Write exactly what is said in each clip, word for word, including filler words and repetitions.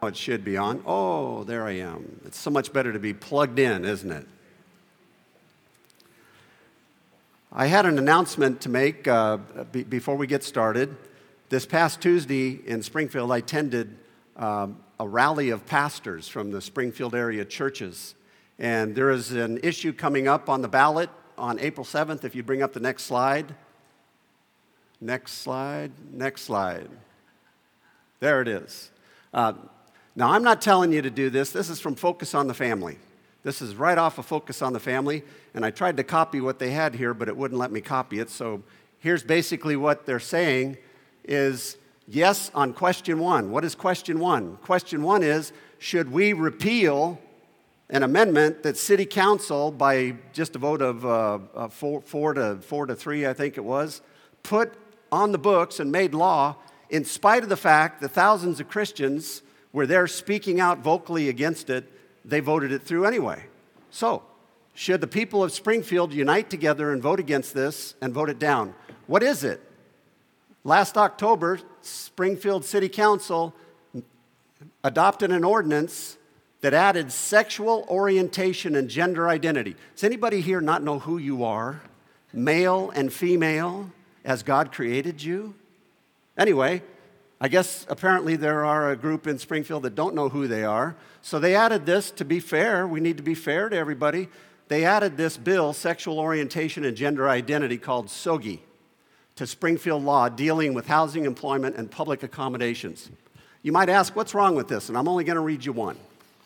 It should be on. Oh, there I am. It's so much better to be plugged in, isn't it? I had an announcement to make uh, b- before we get started. This past Tuesday in Springfield, I attended um, a rally of pastors from the Springfield area churches. And there is an issue coming up on the ballot on April seventh. If you bring up the next slide. Next slide. Next slide. There it is. Uh, Now, I'm not telling you to do this. This is from Focus on the Family. This is right off of Focus on the Family, and I tried to copy what they had here, but it wouldn't let me copy it. So here's basically what they're saying is yes on question one. What is question one? Question one is, should we repeal an amendment that City Council, by just a vote of uh, uh, four, four, to, four to three, I think it was, put on the books and made law in spite of the fact that thousands of Christians where they're speaking out vocally against it, they voted it through anyway. So, should the people of Springfield unite together and vote against this and vote it down? What is it? Last October, Springfield City Council adopted an ordinance that added sexual orientation and gender identity. Does anybody here not know who you are? Male and female, as God created you? Anyway, I guess apparently there are a group in Springfield that don't know who they are. So they added this to be fair. We need to be fair to everybody. They added this bill, Sexual Orientation and Gender Identity, called S O G I, to Springfield law dealing with housing, employment, and public accommodations. You might ask, what's wrong with this? And I'm only going to read you one.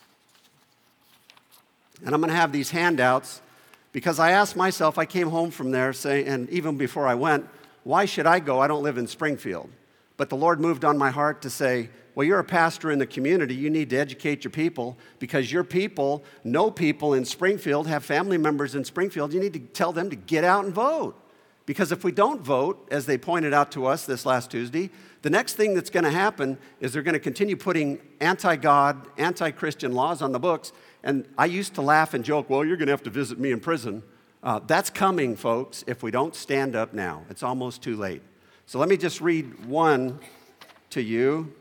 And I'm going to have these handouts because I asked myself, I came home from there saying, and even before I went, why should I go? I don't live in Springfield. But the Lord moved on my heart to say, well, you're a pastor in the community. You need to educate your people because your people know people in Springfield, have family members in Springfield. You need to tell them to get out and vote. Because if we don't vote, as they pointed out to us this last Tuesday, the next thing that's going to happen is they're going to continue putting anti-God, anti-Christian laws on the books. And I used to laugh and joke, well, you're going to have to visit me in prison. Uh, that's coming, folks, if we don't stand up now. It's almost too late. So let me just read one to you.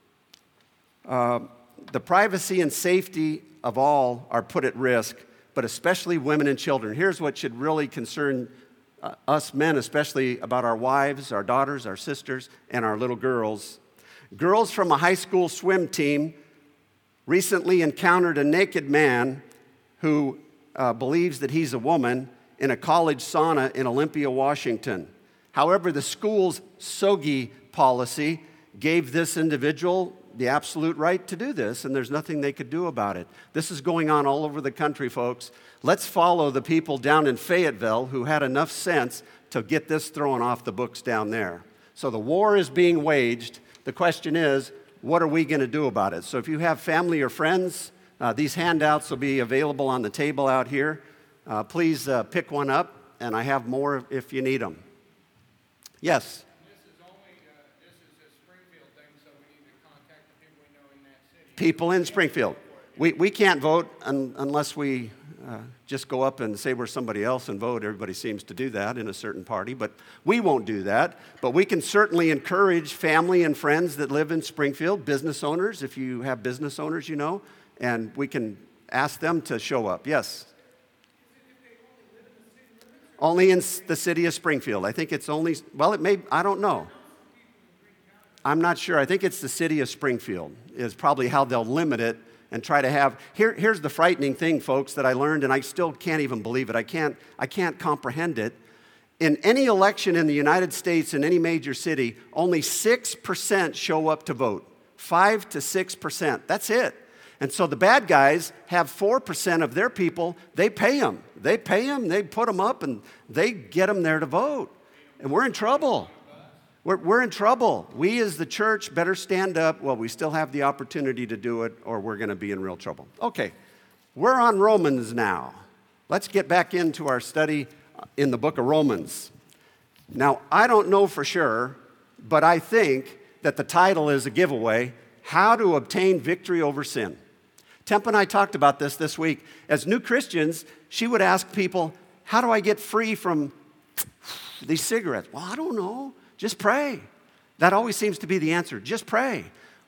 Uh, the privacy and safety of all are put at risk, but especially women and children. Here's what should really concern uh, us men, especially about our wives, our daughters, our sisters, and our little girls. Girls from a high school swim team recently encountered a naked man who uh, believes that he's a woman in a college sauna in Olympia, Washington. However, the school's S O G I policy gave this individual the absolute right to do this, and there's nothing they could do about it. This is going on all over the country, folks. Let's follow the people down in Fayetteville who had enough sense to get this thrown off the books down there. So the war is being waged. The question is, what are we going to do about it? So if you have family or friends, uh, these handouts will be available on the table out here. Uh, please uh, pick one up, and I have more if you need them. Yes? This is only, uh, this is a Springfield thing, so we need to contact the people we know in that city. People in Springfield. We, we can't vote un, unless we uh, just go up and say we're somebody else and vote. Everybody seems to do that in a certain party, but we won't do that. But we can certainly encourage family and friends that live in Springfield, business owners, if you have business owners, you know, and we can ask them to show up. Yes? Only in the city of Springfield. I think it's only, well, it may, I don't know. I'm not sure. I think it's the city of Springfield is probably how they'll limit it and try to have, here, here's the frightening thing, folks, that I learned, and I still can't even believe it. I can't, I can't comprehend it. In any election in the United States, in any major city, only six percent show up to vote. five to six percent. That's it. And so the bad guys have four percent of their people, they pay them. They pay them, they put them up, and they get them there to vote. And we're in trouble. We're, we're in trouble. We as the church better stand up while we still have the opportunity to do it, or we're going to be in real trouble. Okay, we're on Romans now. Let's get back into our study in the book of Romans. Now, I don't know for sure, but I think that the title is a giveaway, How to Obtain Victory Over Sin. Temp and I talked about this this week. As new Christians, she would ask people, how do I get free from these cigarettes? Well, I don't know. Just pray. That always seems to be the answer. Just pray.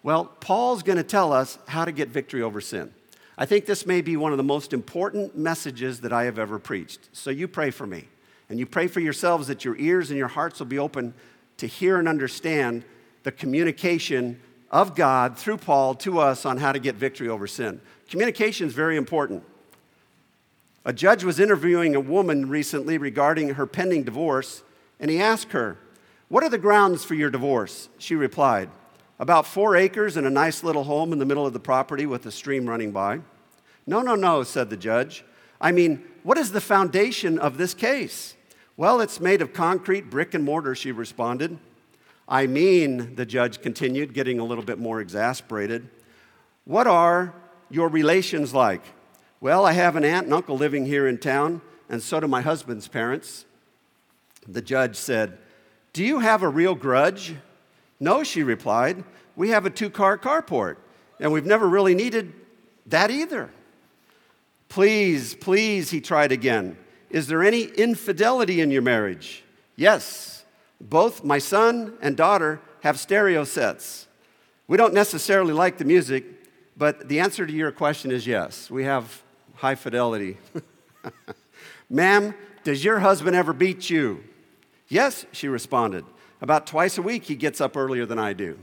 Well, Paul's going to tell us how to get victory over sin. I think this may be one of the most important messages that I have ever preached. So you pray for me. And you pray for yourselves that your ears and your hearts will be open to hear and understand the communication of God through Paul to us on how to get victory over sin. Communication is very important. A judge was interviewing a woman recently regarding her pending divorce, and he asked her, "What are the grounds for your divorce?" She replied, "About four acres and a nice little home in the middle of the property with a stream running by." "No, no, no," said the judge. "I mean, what is the foundation of this case?" "Well, it's made of concrete, brick, and mortar," she responded. "I mean," the judge continued, getting a little bit more exasperated, "what are your relations like?" "Well, I have an aunt and uncle living here in town, and so do my husband's parents." The judge said, "Do you have a real grudge?" "No," she replied. "We have a two-car carport, and we've never really needed that either." "Please, please," he tried again. "Is there any infidelity in your marriage?" "Yes. Both my son and daughter have stereo sets. We don't necessarily like the music, but the answer to your question is yes. We have high fidelity." "Ma'am, does your husband ever beat you?" "Yes," she responded. "About twice a week he gets up earlier than I do."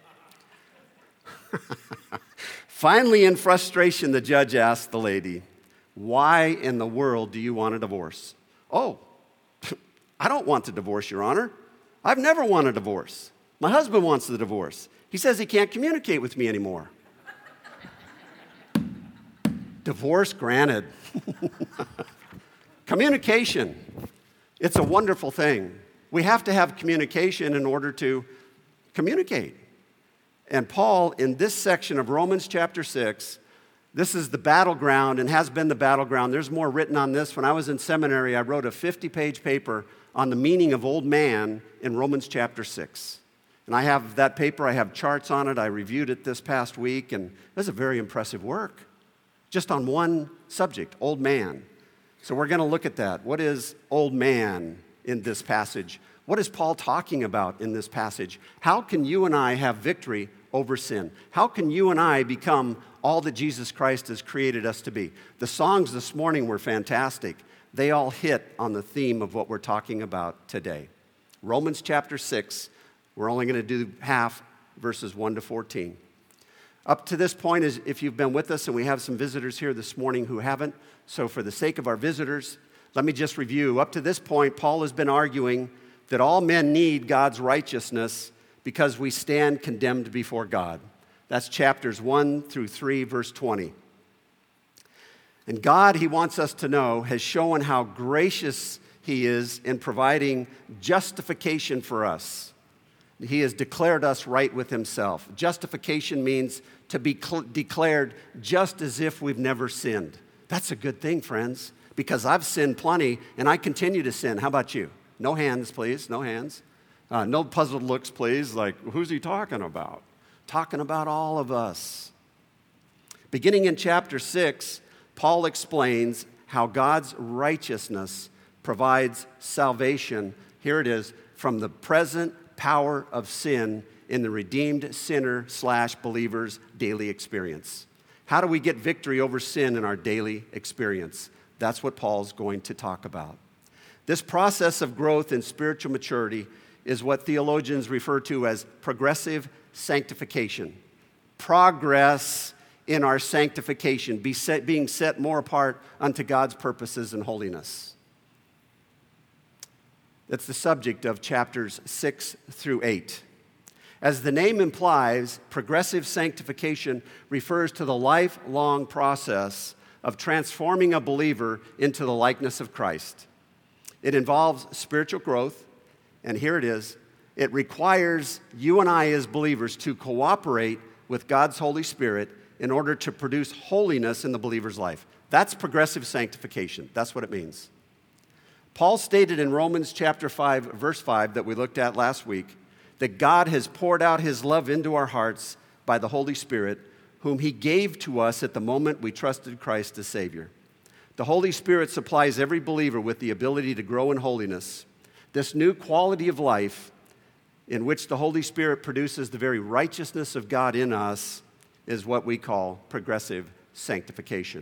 Finally, in frustration, the judge asked the lady, "Why in the world do you want a divorce?" "Oh, I don't want to divorce, Your Honor. I've never wanted a divorce. My husband wants the divorce. He says he can't communicate with me anymore." Divorce granted. Communication. It's a wonderful thing. We have to have communication in order to communicate. And Paul, in this section of Romans chapter six, this is the battleground and has been the battleground. There's more written on this. When I was in seminary, I wrote a fifty-page paper on the meaning of old man in Romans chapter six. And I have that paper. I have charts on it. I reviewed it this past week, and it was a very impressive work, just on one subject, old man. So we're going to look at that. What is old man in this passage? What is Paul talking about in this passage? How can you and I have victory over sin? How can you and I become all that Jesus Christ has created us to be? The songs this morning were fantastic. They all hit on the theme of what we're talking about today. Romans chapter six, we're only going to do half, verses one to fourteen. Up to this point, is if you've been with us, and we have some visitors here this morning who haven't, so for the sake of our visitors, let me just review. Up to this point, Paul has been arguing that all men need God's righteousness because we stand condemned before God. That's chapters one through three, verse twenty. And God, he wants us to know, has shown how gracious he is in providing justification for us. He has declared us right with himself. Justification means to be cl- declared just as if we've never sinned. That's a good thing, friends, because I've sinned plenty and I continue to sin. How about you? No hands, please. No hands. Uh, no puzzled looks, please. Like, who's he talking about? Talking about all of us. Beginning in chapter six, Paul explains how God's righteousness provides salvation. Here it is, from the present power of sin in the redeemed sinner slash believer's daily experience. How do we get victory over sin in our daily experience? That's what Paul's going to talk about. This process of growth in spiritual maturity is what theologians refer to as progressive sanctification. Progress in our sanctification, be set, being set more apart unto God's purposes and holiness. That's the subject of chapters six through eight. As the name implies, progressive sanctification refers to the lifelong process of transforming a believer into the likeness of Christ. It involves spiritual growth, and here it is. It requires you and I as believers to cooperate with God's Holy Spirit in order to produce holiness in the believer's life. That's progressive sanctification. That's what it means. Paul stated in Romans chapter five, verse five, that we looked at last week, that God has poured out his love into our hearts by the Holy Spirit, whom he gave to us at the moment we trusted Christ as Savior. The Holy Spirit supplies every believer with the ability to grow in holiness. This new quality of life in which the Holy Spirit produces the very righteousness of God in us, is what we call progressive sanctification.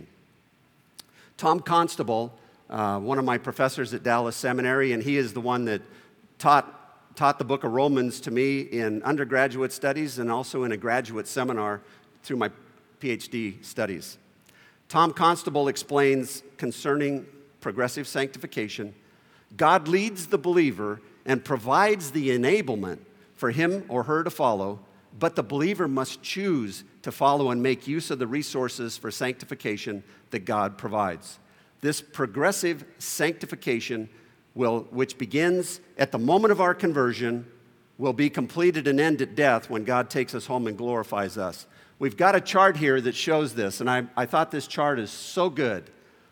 Tom Constable, uh, one of my professors at Dallas Seminary, and he is the one that taught, taught the book of Romans to me in undergraduate studies and also in a graduate seminar through my P H D studies. Tom Constable explains concerning progressive sanctification, God leads the believer and provides the enablement for him or her to follow, but the believer must choose to follow and make use of the resources for sanctification that God provides. This progressive sanctification, will, which begins at the moment of our conversion, will be completed and end at death when God takes us home and glorifies us. We've got a chart here that shows this, and I, I thought this chart is so good.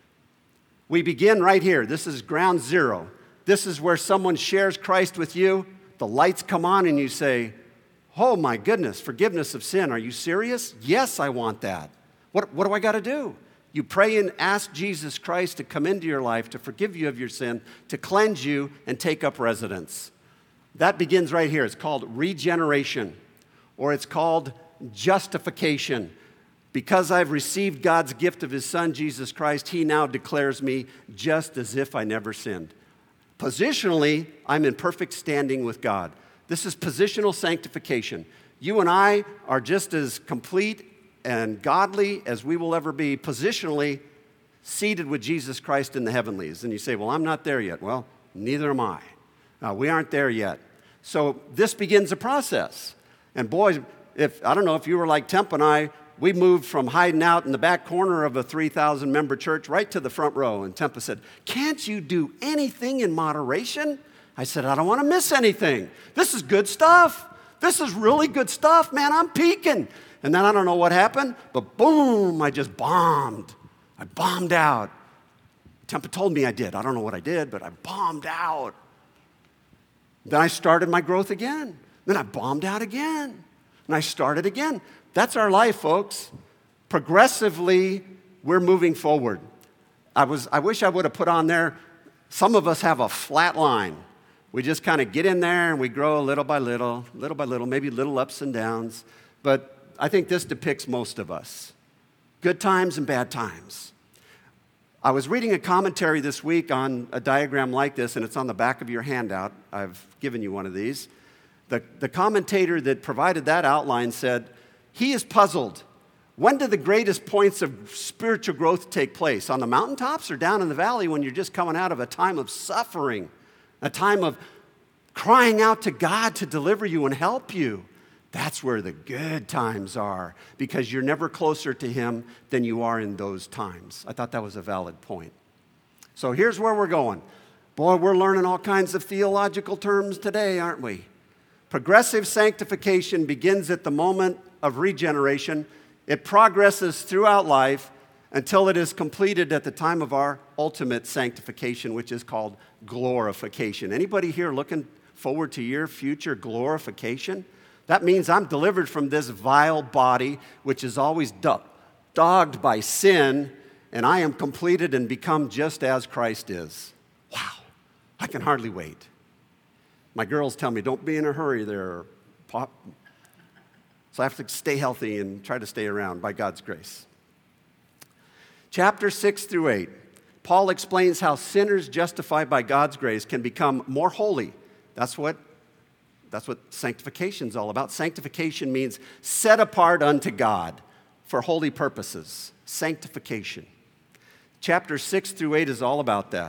We begin right here. This is ground zero. This is where someone shares Christ with you. The lights come on and you say, oh my goodness, forgiveness of sin. Are you serious? Yes, I want that. What, what do I got to do? You pray and ask Jesus Christ to come into your life, to forgive you of your sin, to cleanse you and take up residence. That begins right here. It's called regeneration, or it's called justification. Because I've received God's gift of his Son, Jesus Christ, he now declares me just as if I never sinned. Positionally, I'm in perfect standing with God. This is positional sanctification. You and I are just as complete and godly as we will ever be, positionally seated with Jesus Christ in the heavenlies. And you say, well, I'm not there yet. Well, neither am I. Uh, we aren't there yet. So this begins a process. And boys, if I don't know if you were like Temp and I, we moved from hiding out in the back corner of a three thousand member church right to the front row. And Tempa said, can't you do anything in moderation? I said, I don't want to miss anything. This is good stuff. This is really good stuff, man. I'm peaking. And then I don't know what happened, but boom, I just bombed. I bombed out. Tempa told me I did. I don't know what I did, but I bombed out. Then I started my growth again. Then I bombed out again. And I started again. That's our life, folks. Progressively, we're moving forward. I was, I wish I would have put on there, some of us have a flat line. We just kind of get in there and we grow little by little, little by little, maybe little ups and downs. But I think this depicts most of us. Good times and bad times. I was reading a commentary this week on a diagram like this, and it's on the back of your handout. I've given you one of these. The, the commentator that provided that outline said, he is puzzled. When do the greatest points of spiritual growth take place? On the mountaintops or down in the valley when you're just coming out of a time of suffering, a time of crying out to God to deliver you and help you? That's where the good times are, because you're never closer to him than you are in those times. I thought that was a valid point. So here's where we're going. Boy, we're learning all kinds of theological terms today, aren't we? Progressive sanctification begins at the moment of regeneration. It progresses throughout life until it is completed at the time of our ultimate sanctification, which is called glorification. Anybody here looking forward to your future glorification? That means I'm delivered from this vile body, which is always do- dogged by sin, and I am completed and become just as Christ is. Wow, I can hardly wait. My girls tell me, don't be in a hurry there, Pop. So I have to stay healthy and try to stay around by God's grace. Chapter six through eight, Paul explains how sinners justified by God's grace can become more holy. That's what, that's what sanctification is all about. Sanctification means set apart unto God for holy purposes. Sanctification. Chapter six through eight is all about that.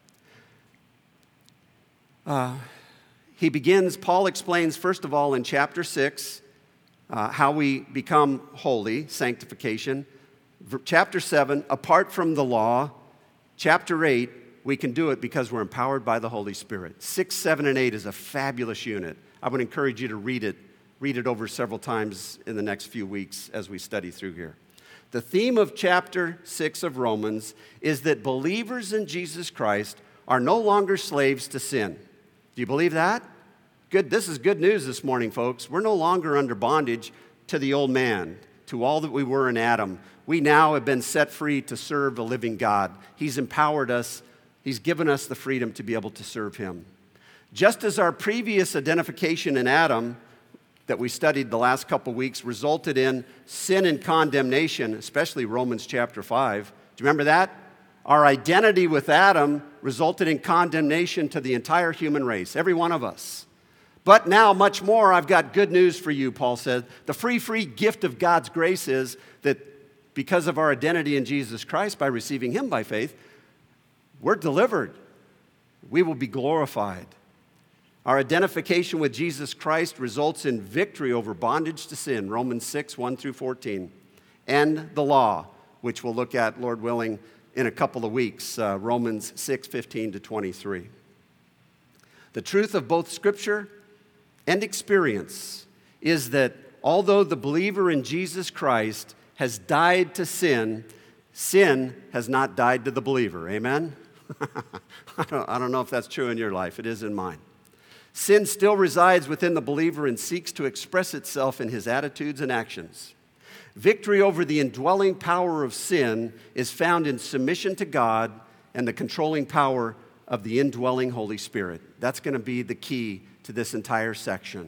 Uh, he begins, Paul explains, first of all, in chapter six, Uh, how we become holy, sanctification. V- chapter seven, apart from the law. Chapter eight, we can do it because we're empowered by the Holy Spirit. Six, seven, and eight is a fabulous unit. I would encourage you to read it, read it over several times in the next few weeks as we study through here. The theme of chapter six of Romans is that believers in Jesus Christ are no longer slaves to sin. Do you believe that? Good. This is good news this morning, folks. We're no longer under bondage to the old man, to all that we were in Adam. We now have been set free to serve the living God. He's empowered us. He's given us the freedom to be able to serve him. Just as our previous identification in Adam that we studied the last couple weeks resulted in sin and condemnation, especially Romans chapter five. Do you remember that? Our identity with Adam resulted in condemnation to the entire human race, every one of us. But now, much more, I've got good news for you, Paul said. The free, free gift of God's grace is that because of our identity in Jesus Christ, by receiving him by faith, we're delivered. We will be glorified. Our identification with Jesus Christ results in victory over bondage to sin, Romans six, one through fourteen, and the law, which we'll look at, Lord willing, in a couple of weeks, uh, Romans six, fifteen to twenty-three. The truth of both Scripture and experience is that although the believer in Jesus Christ has died to sin, sin has not died to the believer. Amen? I don't, I don't know if that's true in your life. It is in mine. Sin still resides within the believer and seeks to express itself in his attitudes and actions. Victory over the indwelling power of sin is found in submission to God and the controlling power of the indwelling Holy Spirit. That's going to be the key to this entire section.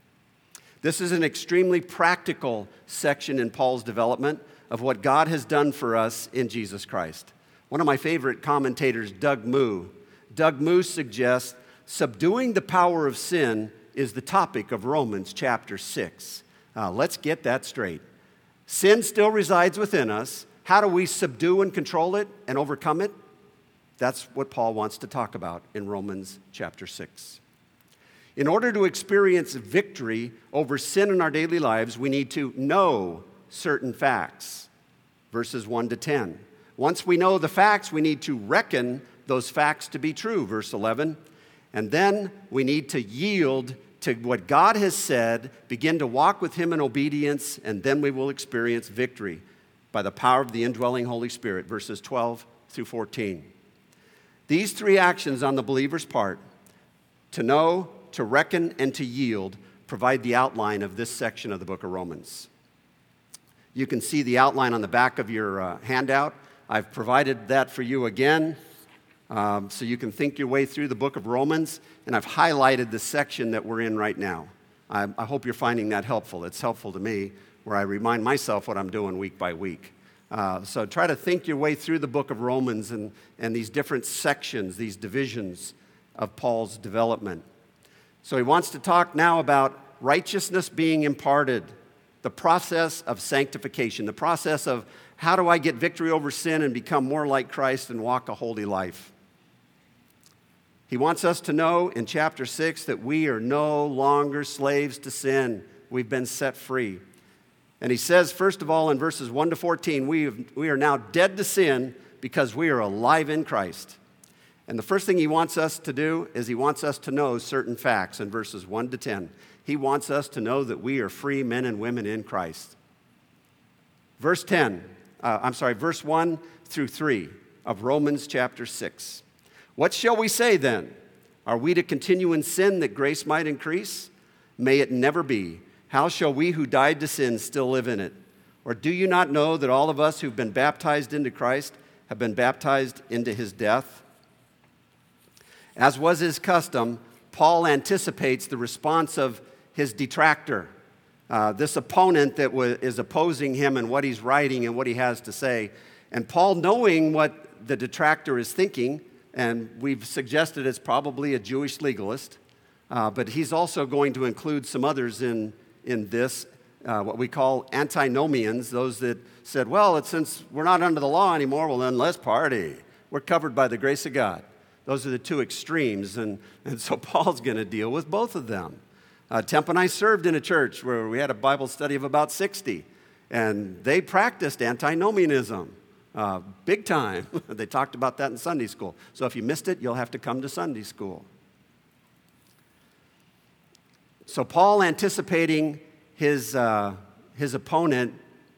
This is an extremely practical section in Paul's development of what God has done for us in Jesus Christ. One of my favorite commentators, Doug Moo, Doug Moo suggests subduing the power of sin is the topic of Romans chapter six. Uh, let's get that straight. Sin still resides within us. How do we subdue and control it and overcome it? That's what Paul wants to talk about in Romans chapter six. In order to experience victory over sin in our daily lives, we need to know certain facts, verses one to ten. Once we know the facts, we need to reckon those facts to be true, verse eleven. And then we need to yield to what God has said, begin to walk with him in obedience, and then we will experience victory by the power of the indwelling Holy Spirit, verses twelve through fourteen. These three actions on the believer's part, to know, to reckon, and to yield, provide the outline of this section of the book of Romans. You can see the outline on the back of your uh, handout. I've provided that for you again. Um, so you can think your way through the book of Romans, and I've highlighted the section that we're in right now. I, I hope you're finding that helpful. It's helpful to me, where I remind myself what I'm doing week by week. Uh, so try to think your way through the book of Romans and, and these different sections, these divisions of Paul's development. So he wants to talk now about righteousness being imparted, the process of sanctification, the process of how do I get victory over sin and become more like Christ and walk a holy life. He wants us to know in chapter six that we are no longer slaves to sin. We've been set free. And he says, first of all, in verses one to fourteen, we, have, we are now dead to sin because we are alive in Christ. And the first thing he wants us to do is he wants us to know certain facts in verses one to ten. He wants us to know that we are free men and women in Christ. Verse ten, uh, I'm sorry, verse one through three of Romans chapter six. What shall we say then? Are we to continue in sin that grace might increase? May it never be. How shall we who died to sin still live in it? Or do you not know that all of us who've been baptized into Christ have been baptized into his death? As was his custom, Paul anticipates the response of his detractor, uh, this opponent that w- is opposing him and what he's writing and what he has to say. And Paul, knowing what the detractor is thinking, and we've suggested it's probably a Jewish legalist, uh, but he's also going to include some others in, in this, uh, what we call antinomians, those that said, well, it's, since we're not under the law anymore, well, then let's party. We're covered by the grace of God. Those are the two extremes, and, and so Paul's going to deal with both of them. Uh, Temp and I served in a church where we had a Bible study of about sixty, and they practiced antinomianism. Uh, big time. They talked about that in Sunday school. So if you missed it, you'll have to come to Sunday school. So Paul, anticipating his, uh, his opponent,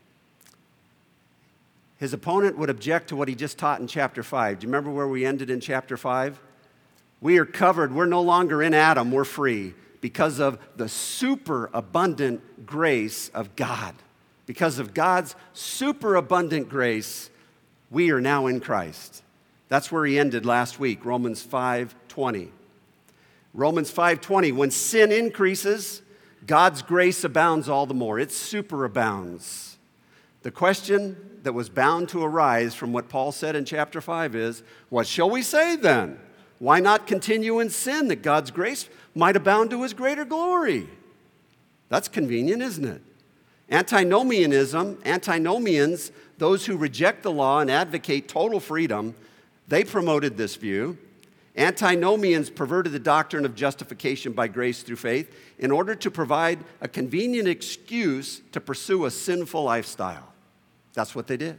his opponent would object to what he just taught in chapter five. Do you remember where we ended in chapter five? We are covered. We're no longer in Adam. We're free because of the superabundant grace of God. Because of God's superabundant grace, we are now in Christ. That's where he ended last week, Romans five twenty. Romans five twenty, when sin increases, God's grace abounds all the more. It superabounds. The question that was bound to arise from what Paul said in chapter five is, what shall we say then? Why not continue in sin that God's grace might abound to his greater glory? That's convenient, isn't it? Antinomianism, antinomians, those who reject the law and advocate total freedom, they promoted this view. Antinomians perverted the doctrine of justification by grace through faith in order to provide a convenient excuse to pursue a sinful lifestyle. That's what they did.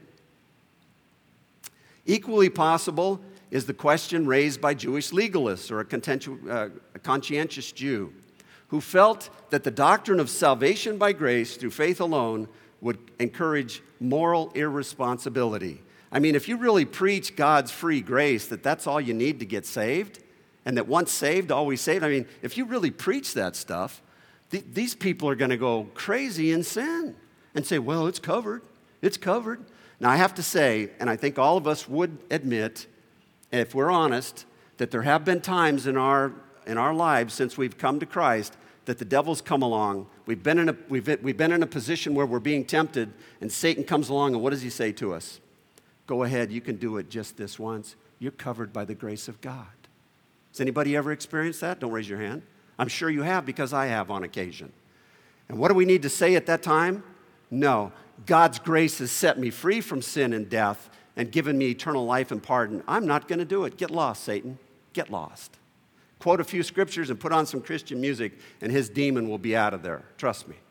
Equally possible is the question raised by Jewish legalists or a, contentious, uh, a conscientious Jew who felt that the doctrine of salvation by grace through faith alone would encourage moral irresponsibility. I mean, if you really preach God's free grace, that that's all you need to get saved, and that once saved, always saved, I mean, if you really preach that stuff, th- these people are going to go crazy in sin and say, well, it's covered, it's covered. Now, I have to say, and I think all of us would admit, if we're honest, that there have been times in our in our lives since we've come to Christ that the devil's come along. We've been in a we've we've been in a position where we're being tempted, and Satan comes along, and what does he say to us? Go ahead, you can do it just this once. You're covered by the grace of God. Has anybody ever experienced that? Don't raise your hand. I'm sure you have, because I have on occasion. And what do we need to say at that time? No, God's grace has set me free from sin and death and given me eternal life and pardon. I'm not going to do it. Get lost, Satan. Get lost. Quote a few scriptures and put on some Christian music, and his demon will be out of there. Trust me.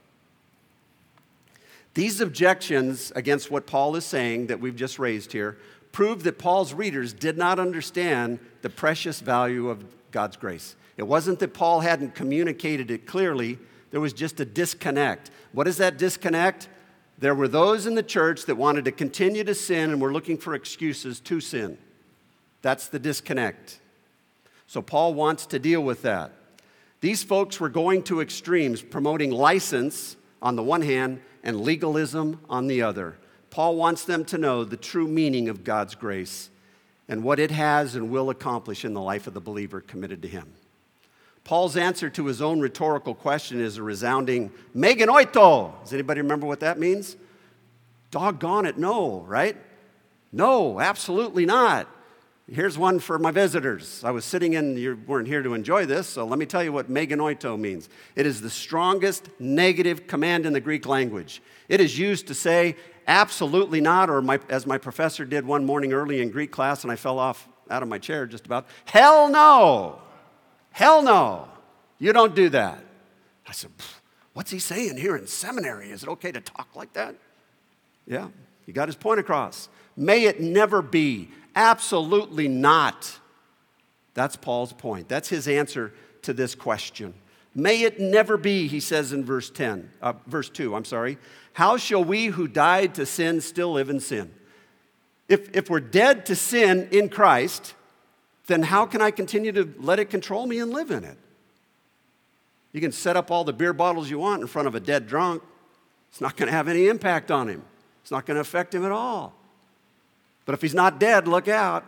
These objections against what Paul is saying that we've just raised here prove that Paul's readers did not understand the precious value of God's grace. It wasn't that Paul hadn't communicated it clearly. There was just a disconnect. What is that disconnect? There were those in the church that wanted to continue to sin and were looking for excuses to sin. That's the disconnect. So Paul wants to deal with that. These folks were going to extremes, promoting license on the one hand and legalism on the other. Paul wants them to know the true meaning of God's grace and what it has and will accomplish in the life of the believer committed to him. Paul's answer to his own rhetorical question is a resounding meganoito. Does anybody remember what that means? Doggone it, no, right? No, absolutely not. Here's one for my visitors. I was sitting in, you weren't here to enjoy this, so let me tell you what meganoito means. It is the strongest negative command in the Greek language. It is used to say absolutely not, or my, as my professor did one morning early in Greek class, and I fell off out of my chair just about, hell no. Hell no. You don't do that. I said, what's he saying here in seminary? Is it okay to talk like that? Yeah, he got his point across. May it never be. Absolutely not. That's Paul's point. That's his answer to this question. May it never be, he says in verse ten, uh, verse two, I'm sorry. How shall we who died to sin still live in sin? If, if we're dead to sin in Christ, then how can I continue to let it control me and live in it? You can set up all the beer bottles you want in front of a dead drunk. It's not going to have any impact on him. It's not going to affect him at all. But if he's not dead, look out.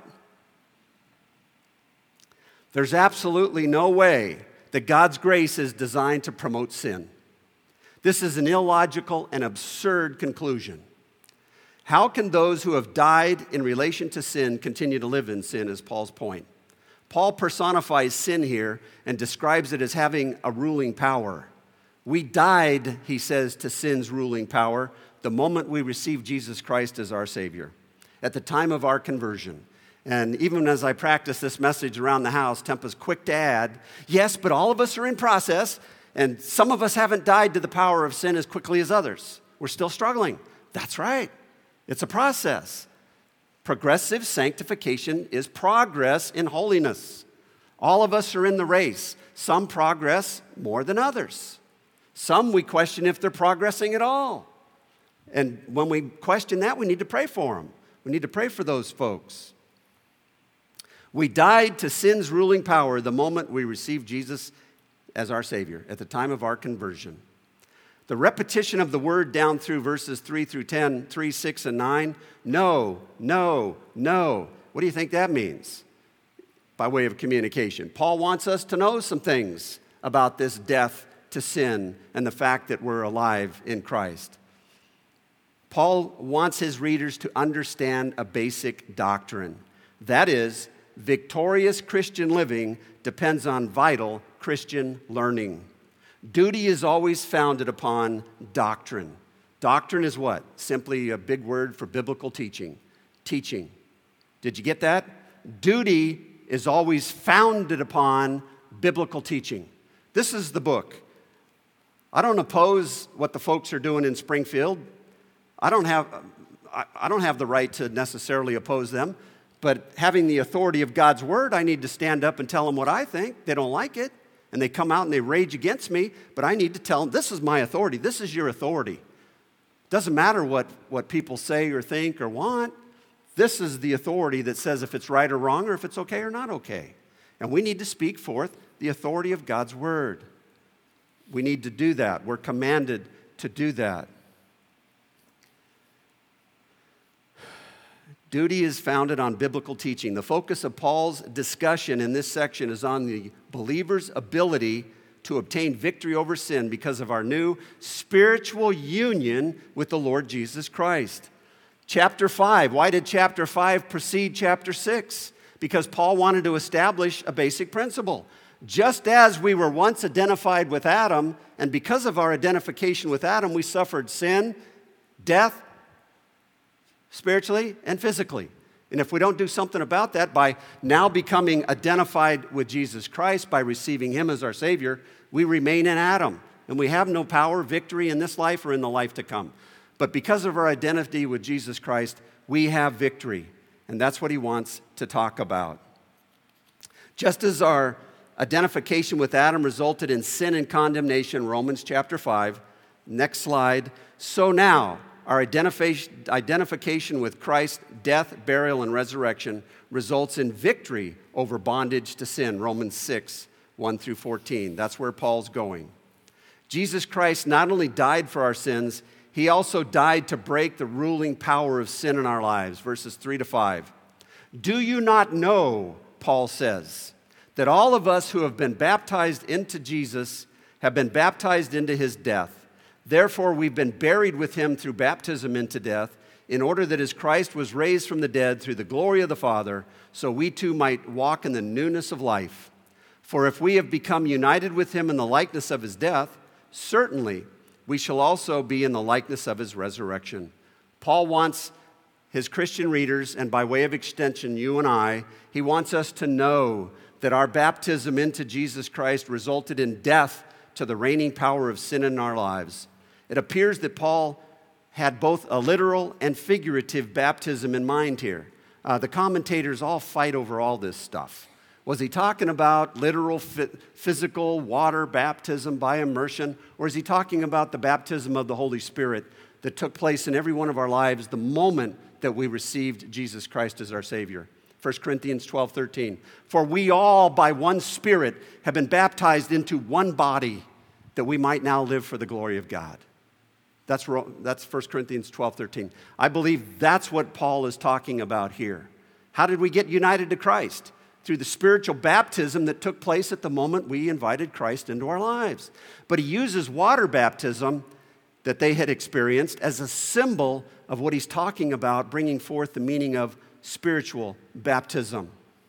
There's absolutely no way that God's grace is designed to promote sin. This is an illogical and absurd conclusion. How can those who have died in relation to sin continue to live in sin, is Paul's point. Paul personifies sin here and describes it as having a ruling power. We died, he says, to sin's ruling power the moment we received Jesus Christ as our Savior, at the time of our conversion. And even as I practice this message around the house, Tempa's quick to add, yes, but all of us are in process, and some of us haven't died to the power of sin as quickly as others. We're still struggling. That's right. It's a process. Progressive sanctification is progress in holiness. All of us are in the race. Some progress more than others. Some we question if they're progressing at all. And when we question that, we need to pray for them. We need to pray for those folks. We died to sin's ruling power the moment we received Jesus as our Savior, at the time of our conversion. The repetition of the word down through verses three through ten, three, six, and nine, no, no, no. What do you think that means? by way of communication. Paul wants us to know some things about this death to sin and the fact that we're alive in Christ. Paul wants his readers to understand a basic doctrine. That is, victorious Christian living depends on vital Christian learning. Duty is always founded upon doctrine. Doctrine is what? Simply a big word for biblical teaching. Teaching. Did you get that? Duty is always founded upon biblical teaching. This is the book. I don't oppose what the folks are doing in Springfield. I don't have, I don't have the right to necessarily oppose them, but having the authority of God's word, I need to stand up and tell them what I think. They don't like it, and they come out and they rage against me, but I need to tell them, this is my authority. This is your authority. Doesn't matter what, what people say or think or want. This is the authority that says if it's right or wrong or if it's okay or not okay. And we need to speak forth the authority of God's word. We need to do that. We're commanded to do that. Duty is founded on biblical teaching. The focus of Paul's discussion in this section is on the believer's ability to obtain victory over sin because of our new spiritual union with the Lord Jesus Christ. Chapter five, why did chapter five precede chapter six? Because Paul wanted to establish a basic principle. Just as we were once identified with Adam, and because of our identification with Adam, we suffered sin, death, spiritually and physically. And if we don't do something about that by now becoming identified with Jesus Christ, by receiving him as our Savior, we remain in Adam. And we have no power, victory in this life or in the life to come. But because of our identity with Jesus Christ, we have victory. And that's what he wants to talk about. Just as our identification with Adam resulted in sin and condemnation, Romans chapter five, next slide. So now, our identification, identification with Christ, death, burial, and resurrection results in victory over bondage to sin, Romans six, one through fourteen. That's where Paul's going. Jesus Christ not only died for our sins, he also died to break the ruling power of sin in our lives, verses three to five. Do you not know, Paul says, that all of us who have been baptized into Jesus have been baptized into his death? Therefore, we've been buried with him through baptism into death, in order that as Christ was raised from the dead through the glory of the Father, so we too might walk in the newness of life. For if we have become united with him in the likeness of his death, certainly we shall also be in the likeness of his resurrection. Paul wants his Christian readers, and by way of extension, you and I, he wants us to know that our baptism into Jesus Christ resulted in death to the reigning power of sin in our lives. It appears that Paul had both a literal and figurative baptism in mind here. Uh, the commentators all fight over all this stuff. Was he talking about literal physical water baptism by immersion, or is he talking about the baptism of the Holy Spirit that took place in every one of our lives the moment that we received Jesus Christ as our Savior? First Corinthians twelve thirteen. For we all by one Spirit have been baptized into one body, that we might now live for the glory of God. That's, that's First Corinthians twelve thirteen. I believe that's what Paul is talking about here. How did we get united to Christ? Through the spiritual baptism that took place at the moment we invited Christ into our lives. But he uses water baptism that they had experienced as a symbol of what he's talking about, bringing forth the meaning of spiritual baptism.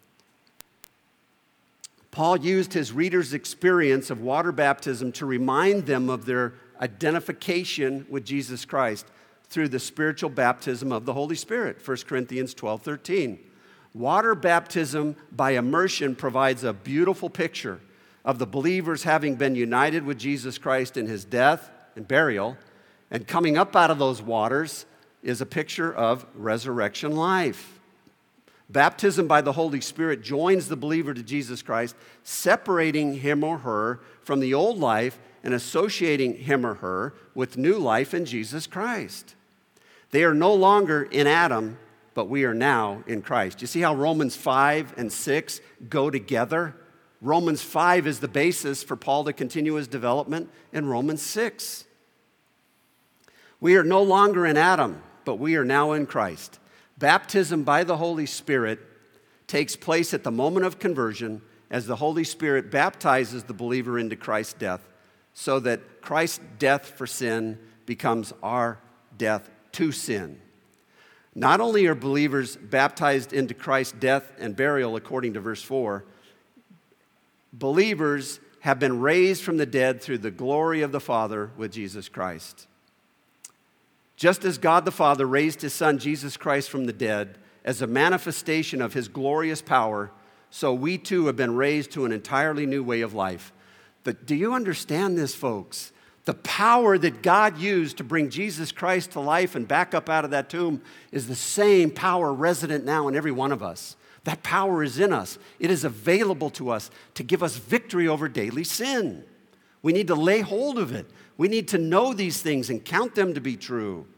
Paul used his readers' experience of water baptism to remind them of their identification with Jesus Christ through the spiritual baptism of the Holy Spirit, First Corinthians twelve thirteen. Water baptism by immersion provides a beautiful picture of the believers having been united with Jesus Christ in his death and burial, and coming up out of those waters is a picture of resurrection life. Baptism by the Holy Spirit joins the believer to Jesus Christ, separating him or her from the old life and associating him or her with new life in Jesus Christ. They are no longer in Adam, but we are now in Christ. You see how Romans five and six go together? Romans five is the basis for Paul to continue his development in Romans six. We are no longer in Adam, but we are now in Christ. Baptism by the Holy Spirit takes place at the moment of conversion as the Holy Spirit baptizes the believer into Christ's death, so that Christ's death for sin becomes our death to sin. Not only are believers baptized into Christ's death and burial according to verse four, believers have been raised from the dead through the glory of the Father with Jesus Christ. Just as God the Father raised his Son Jesus Christ from the dead as a manifestation of his glorious power, so we too have been raised to an entirely new way of life. But do you understand this, folks? The power that God used to bring Jesus Christ to life and back up out of that tomb is the same power resident now in every one of us. That power is in us. It is available to us to give us victory over daily sin. We need to lay hold of it. We need to know these things and count them to be true.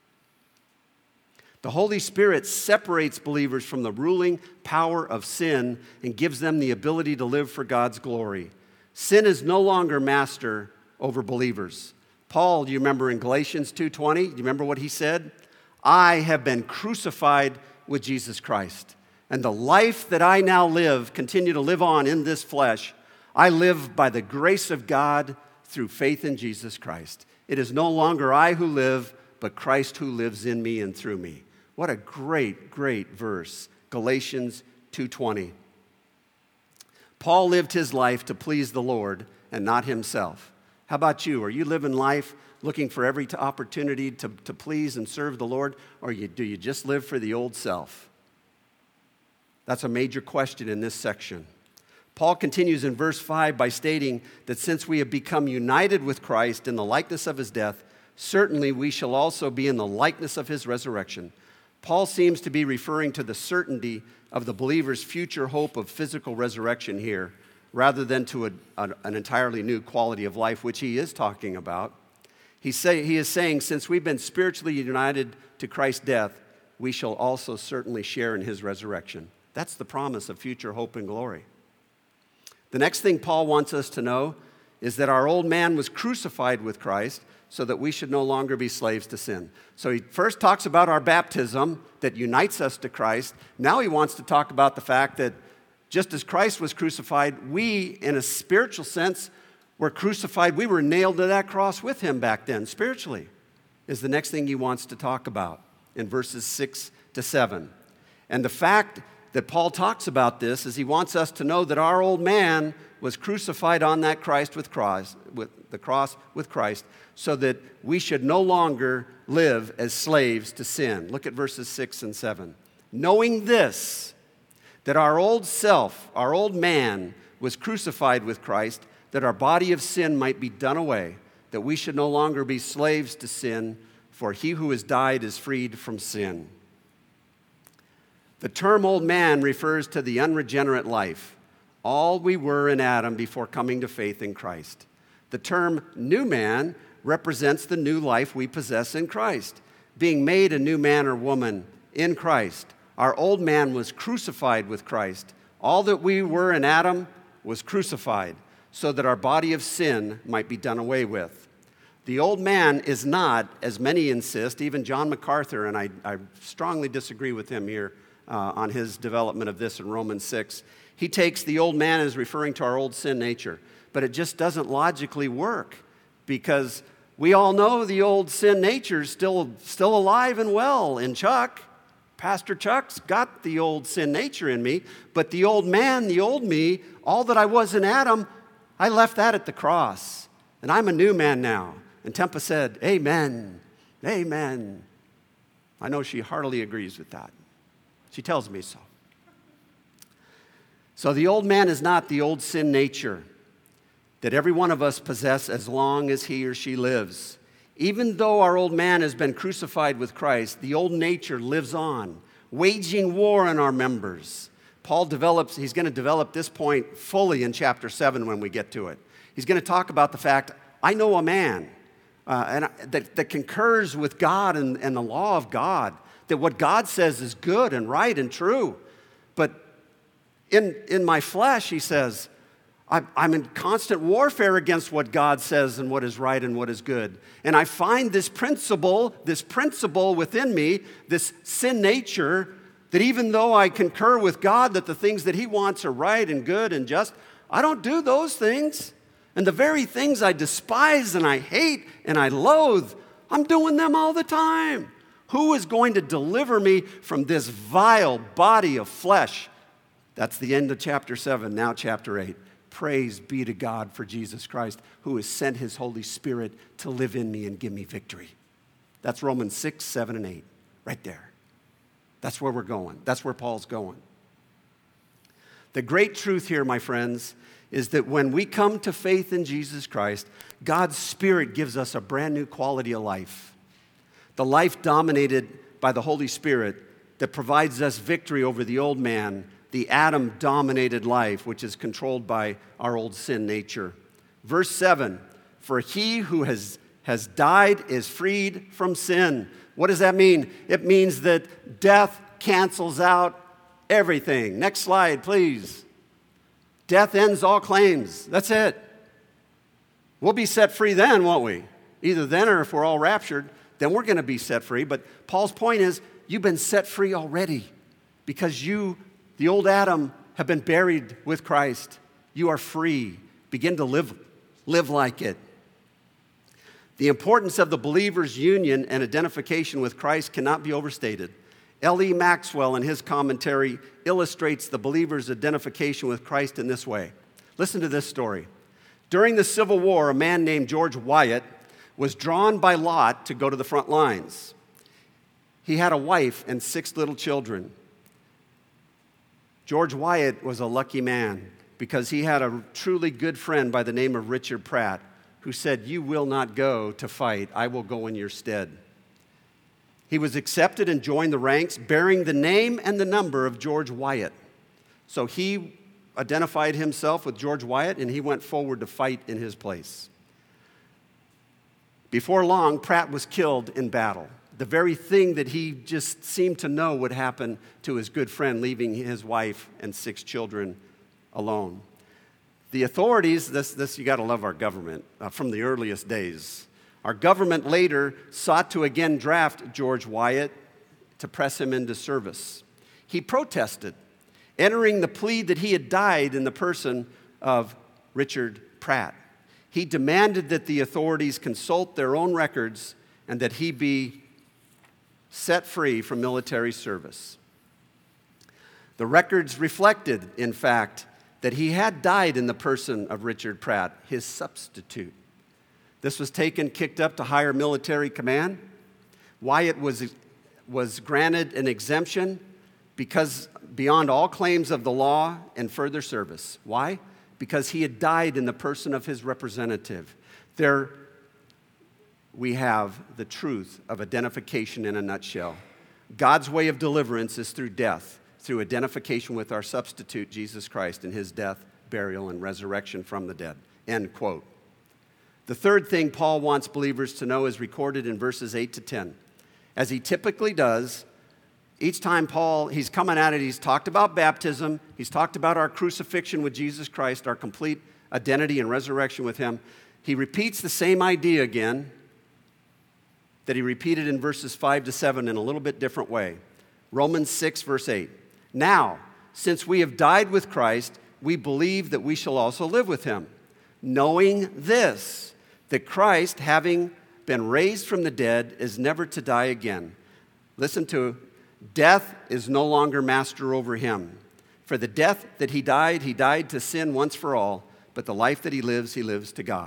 The Holy Spirit separates believers from the ruling power of sin and gives them the ability to live for God's glory. Sin is no longer master over believers. Paul, do you remember in Galatians two twenty? Do you remember what he said? I have been crucified with Jesus Christ, and the life that I now live, continue to live on in this flesh, I live by the grace of God through faith in Jesus Christ. It is no longer I who live, but Christ who lives in me and through me. What a great, great verse, Galatians two twenty. Paul lived his life to please the Lord and not himself. How about you? Are you living life looking for every opportunity to, to please and serve the Lord, or you, do you just live for the old self? That's a major question in this section. Paul continues in verse five by stating that since we have become united with Christ in the likeness of his death, certainly we shall also be in the likeness of his resurrection. Paul seems to be referring to the certainty of the believer's future hope of physical resurrection here, rather than to a, a, an entirely new quality of life, which he is talking about. He, say, he is saying, since we've been spiritually united to Christ's death, we shall also certainly share in his resurrection. That's the promise of future hope and glory. The next thing Paul wants us to know is that our old man was crucified with Christ so that we should no longer be slaves to sin. So he first talks about our baptism that unites us to Christ. Now he wants to talk about the fact that just as Christ was crucified, we, in a spiritual sense, were crucified. We were nailed to that cross with him back then, spiritually, is the next thing he wants to talk about in verses six to seven. And the fact that Paul talks about this is he wants us to know that our old man was crucified on that Christ with cross, with the cross with Christ, so that we should no longer live as slaves to sin. Look at verses six and seven. Knowing this, that our old self, our old man, was crucified with Christ, that our body of sin might be done away, that we should no longer be slaves to sin, for he who has died is freed from sin. The term old man refers to the unregenerate life, all we were in Adam before coming to faith in Christ. The term new man represents the new life we possess in Christ, being made a new man or woman in Christ. Our old man was crucified with Christ. All that we were in Adam was crucified so that our body of sin might be done away with. The old man is not, as many insist, even John MacArthur, and I, I strongly disagree with him here uh, on his development of this in Romans six. He takes the old man as referring to our old sin nature, but it just doesn't logically work because we all know the old sin nature is still, still alive and well in Chuck. Pastor Chuck's got the old sin nature in me, but the old man, the old me, all that I was in Adam, I left that at the cross, and I'm a new man now. And Tempa said, amen, amen. I know she heartily agrees with that. She tells me so. So the old man is not the old sin nature that every one of us possess as long as he or she lives. Even though our old man has been crucified with Christ, the old nature lives on, waging war on our members. Paul develops, he's going to develop this point fully in chapter seven when we get to it. He's going to talk about the fact, I know a man uh, and I, that, that concurs with God and, and the law of God, that what God says is good and right and true. But in, in my flesh, he says, I'm in constant warfare against what God says and what is right and what is good. And I find this principle, this principle within me, this sin nature That even though I concur with God that the things that he wants are right and good and just, I don't do those things. And the very things I despise and I hate and I loathe, I'm doing them all the time. Who is going to deliver me from this vile body of flesh? That's the end of chapter seven, now chapter eight. Praise be to God for Jesus Christ, who has sent his Holy Spirit to live in me and give me victory. That's Romans six, seven, and eight, right there. That's where we're going. That's where Paul's going. The great truth here, my friends, is that when we come to faith in Jesus Christ, God's Spirit gives us a brand new quality of life. The life dominated by the Holy Spirit that provides us victory over the old man, the Adam-dominated life, which is controlled by our old sin nature. Verse seven, for he who has, has died is freed from sin. What does that mean? It means that death cancels out everything. Next slide, please. Death ends all claims. That's it. We'll be set free then, won't we? Either then or if we're all raptured, then we're going to be set free. But Paul's point is, you've been set free already because you, the old Adam, have been buried with Christ. You are free. Begin to live, live like it. The importance of the believer's union and identification with Christ cannot be overstated. L E Maxwell, in his commentary, illustrates the believer's identification with Christ in this way. Listen to this story. During the Civil War, a man named George Wyatt was drawn by lot to go to the front lines. He had a wife and six little children. George Wyatt was a lucky man because he had a truly good friend by the name of Richard Pratt who said, "You will not go to fight. I will go in your stead." He was accepted and joined the ranks bearing the name and the number of George Wyatt. So he identified himself with George Wyatt and he went forward to fight in his place. Before long, Pratt was killed in battle. The very thing that he just seemed to know would happen to his good friend, leaving his wife and six children alone. The authorities, this, this you got to love our government uh, from the earliest days. Our government later sought to again draft George Wyatt to press him into service. He protested, entering the plea that he had died in the person of Richard Pratt. He demanded that the authorities consult their own records and that he be set free from military service. The records reflected, in fact, that he had died in the person of Richard Pratt, his substitute. This was taken, kicked up to higher military command. Wyatt was, was granted an exemption because beyond all claims of the law and further service. Why? Because he had died in the person of his representative. There we have the truth of identification in a nutshell. God's way of deliverance is through death, through identification with our substitute, Jesus Christ, in his death, burial, and resurrection from the dead. End quote. The third thing Paul wants believers to know is recorded in verses eight to ten. As he typically does, each time Paul, he's coming at it, he's talked about baptism, he's talked about our crucifixion with Jesus Christ, our complete identity and resurrection with him. He repeats the same idea again that he repeated in verses five to seven in a little bit different way. Romans six, verse eight. Now, since we have died with Christ, we believe that we shall also live with him, knowing this, that Christ, having been raised from the dead, is never to die again. Listen to, death is no longer master over him. For the death that he died, he died to sin once for all, but the life that he lives, he lives to God.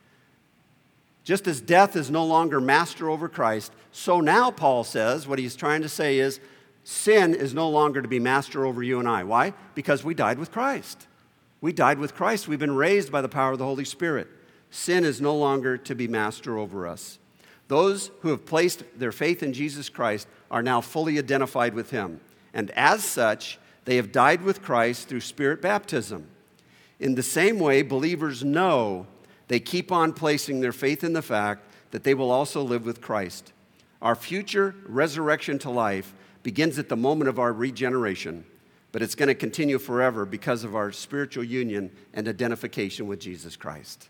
Just as death is no longer master over Christ, so now Paul says, what he's trying to say is, sin is no longer to be master over you and I. Why? Because we died with Christ. We died with Christ. We've been raised by the power of the Holy Spirit. Sin is no longer to be master over us. Those who have placed their faith in Jesus Christ are now fully identified with him. And as such, they have died with Christ through Spirit baptism. In the same way, believers know they keep on placing their faith in the fact that they will also live with Christ. Our future resurrection to life begins at the moment of our regeneration, but it's going to continue forever because of our spiritual union and identification with Jesus Christ.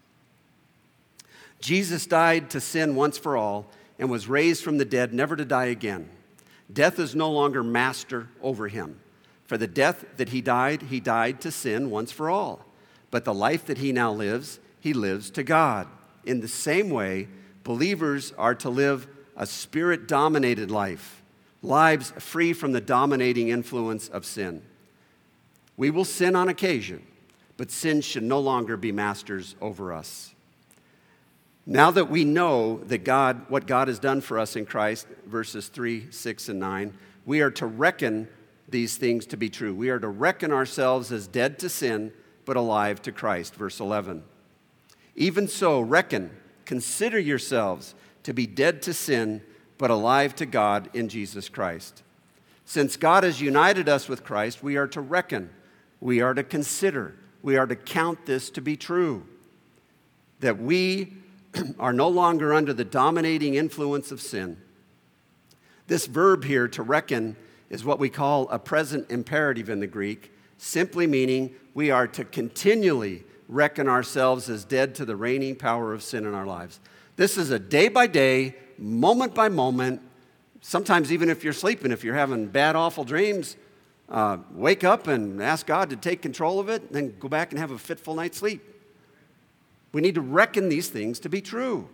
Jesus died to sin once for all and was raised from the dead, never to die again. Death is no longer master over him. For the death that he died, he died to sin once for all. But the life that he now lives, he lives to God. In the same way, believers are to live a spirit-dominated life, lives free from the dominating influence of sin. We will sin on occasion, but sin should no longer be masters over us. Now that we know that God, what God has done for us in Christ, verses three, six, and nine, we are to reckon these things to be true. We are to reckon ourselves as dead to sin, but alive to Christ, verse eleven. Even so, reckon, consider yourselves to be dead to sin, but alive to God in Jesus Christ. Since God has united us with Christ, we are to reckon, we are to consider, we are to count this to be true, that we are no longer under the dominating influence of sin. This verb here, to reckon, is what we call a present imperative in the Greek, simply meaning we are to continually reckon ourselves as dead to the reigning power of sin in our lives. This is a day-by-day, moment-by-moment, sometimes even if you're sleeping, if you're having bad, awful dreams, uh, wake up and ask God to take control of it, and then go back and have a fitful night's sleep. We need to reckon these things to be true.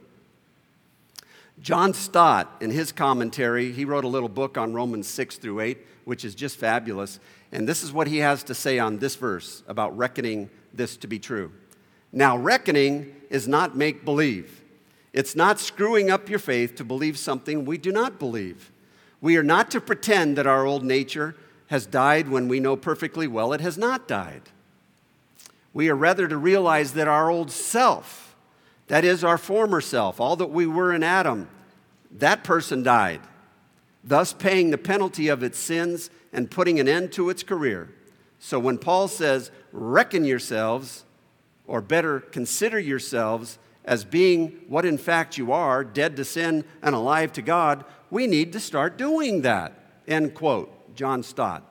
John Stott, in his commentary, he wrote a little book on Romans six through eight, which is just fabulous. And this is what he has to say on this verse about reckoning this to be true. Now, reckoning is not make-believe. It's not screwing up your faith to believe something we do not believe. We are not to pretend that our old nature has died when we know perfectly well it has not died. We are rather to realize that our old self, that is our former self, all that we were in Adam, that person died, thus paying the penalty of its sins and putting an end to its career. So when Paul says, reckon yourselves, or better, consider yourselves as being what in fact you are, dead to sin and alive to God, we need to start doing that. End quote, John Stott.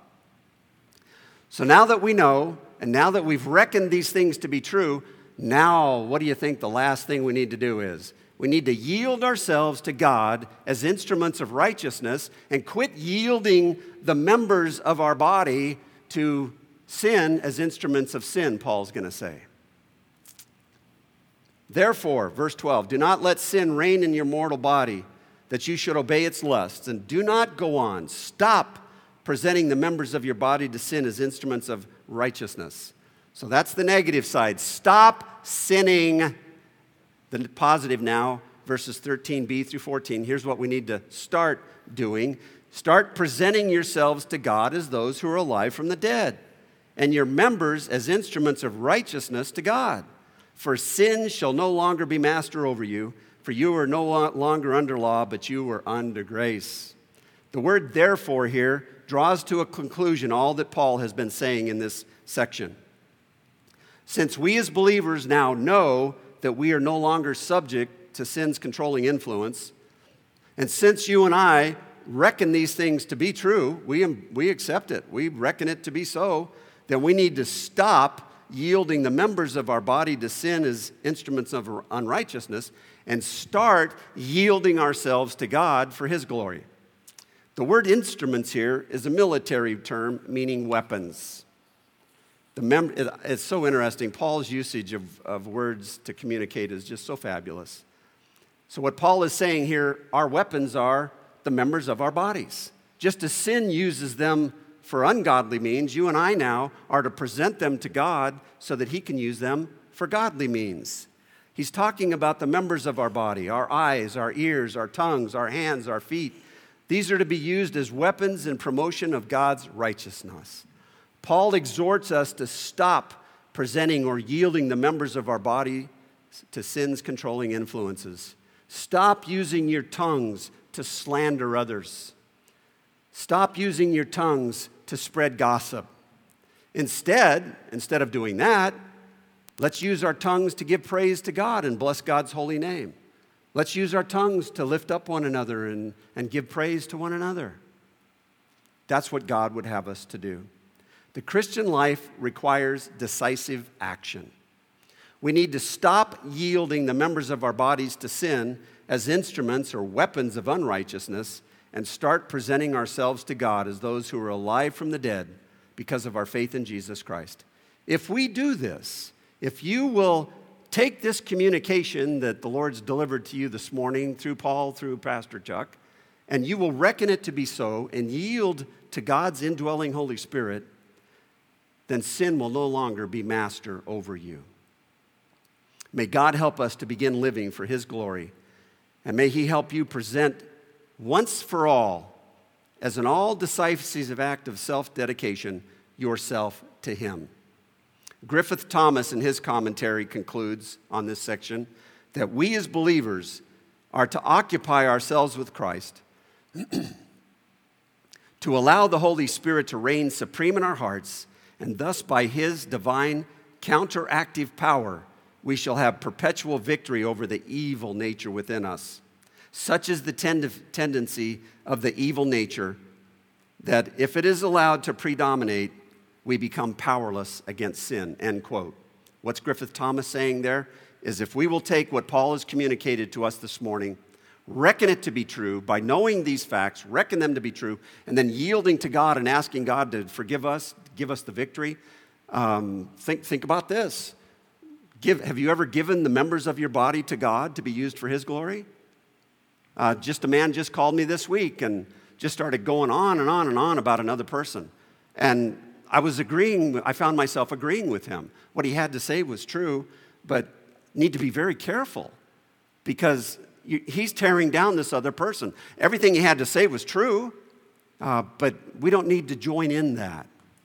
So now that we know, and now that we've reckoned these things to be true, now what do you think the last thing we need to do is? We need to yield ourselves to God as instruments of righteousness and quit yielding the members of our body to sin as instruments of sin, Paul's going to say. Therefore, verse twelve, do not let sin reign in your mortal body, that you should obey its lusts, and do not go on. Stop presenting the members of your body to sin as instruments of righteousness. So that's the negative side. Stop sinning. The positive now, verses thirteen b through fourteen. Here's what we need to start doing. Start presenting yourselves to God as those who are alive from the dead, and your members as instruments of righteousness to God. For sin shall no longer be master over you, for you are no longer under law, but you are under grace. The word therefore here draws to a conclusion all that Paul has been saying in this section. Since we as believers now know that we are no longer subject to sin's controlling influence, and since you and I reckon these things to be true, we, we accept it, we reckon it to be so, then we need to stop yielding the members of our body to sin as instruments of unrighteousness and start yielding ourselves to God for His glory. The word instruments here is a military term meaning weapons. The mem- it's so interesting. Paul's usage of, of words to communicate is just so fabulous. So what Paul is saying here, our weapons are the members of our bodies. Just as sin uses them for ungodly means, you and I now are to present them to God so that He can use them for godly means. He's talking about the members of our body, our eyes, our ears, our tongues, our hands, our feet. These are to be used as weapons in promotion of God's righteousness. Paul exhorts us to stop presenting or yielding the members of our body to sin's controlling influences. Stop using your tongues to slander others. Stop using your tongues to spread gossip. Instead, instead of doing that, let's use our tongues to give praise to God and bless God's holy name. Let's use our tongues to lift up one another and, and give praise to one another. That's what God would have us to do. The Christian life requires decisive action. We need to stop yielding the members of our bodies to sin as instruments or weapons of unrighteousness and start presenting ourselves to God as those who are alive from the dead because of our faith in Jesus Christ. If we do this, if you will take this communication that the Lord's delivered to you this morning through Paul, through Pastor Chuck, and you will reckon it to be so and yield to God's indwelling Holy Spirit, then sin will no longer be master over you. May God help us to begin living for His glory, and may He help you present once for all, as an all-decisive act of self-dedication, yourself to Him. Griffith Thomas, in his commentary, concludes on this section that we as believers are to occupy ourselves with Christ, to allow the Holy Spirit to reign supreme in our hearts, and thus by His divine counteractive power, we shall have perpetual victory over the evil nature within us. Such is the tend- tendency of the evil nature that if it is allowed to predominate, we become powerless against sin, end quote. What's Griffith Thomas saying there is if we will take what Paul has communicated to us this morning, reckon it to be true by knowing these facts, reckon them to be true, and then yielding to God and asking God to forgive us, give us the victory. Um, think, think about this. Give, have you ever given the members of your body to God to be used for His glory? Uh, just a man just called me this week and just started going on and on and on about another person. And I was agreeing, I found myself agreeing with him. What he had to say was true, but need to be very careful because you, he's tearing down this other person. Everything he had to say was true, uh, but we don't need to join in that.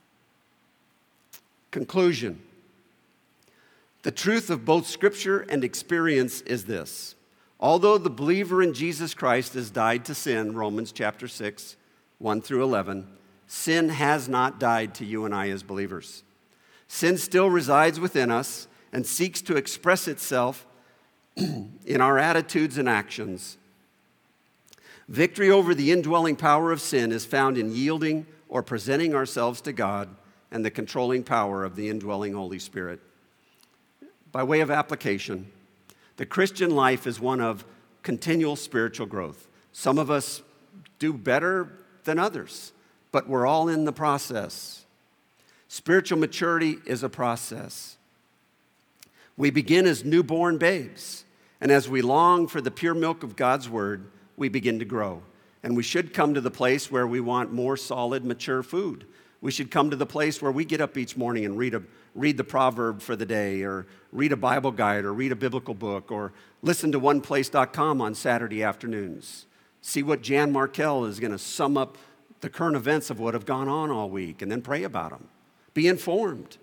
Conclusion. The truth of both Scripture and experience is this. Although the believer in Jesus Christ has died to sin, Romans chapter six, one through eleven, sin has not died to you and I as believers. Sin still resides within us and seeks to express itself in our attitudes and actions. Victory over the indwelling power of sin is found in yielding or presenting ourselves to God and the controlling power of the indwelling Holy Spirit. By way of application, the Christian life is one of continual spiritual growth. Some of us do better than others, but we're all in the process. Spiritual maturity is a process. We begin as newborn babes, and as we long for the pure milk of God's Word, we begin to grow. And we should come to the place where we want more solid, mature food. We should come to the place where we get up each morning and read a read the proverb for the day, or read a Bible guide, or read a biblical book, or listen to one place dot com on Saturday afternoons. See what Jan Markell is going to sum up the current events of what have gone on all week, and then pray about them. Be informed.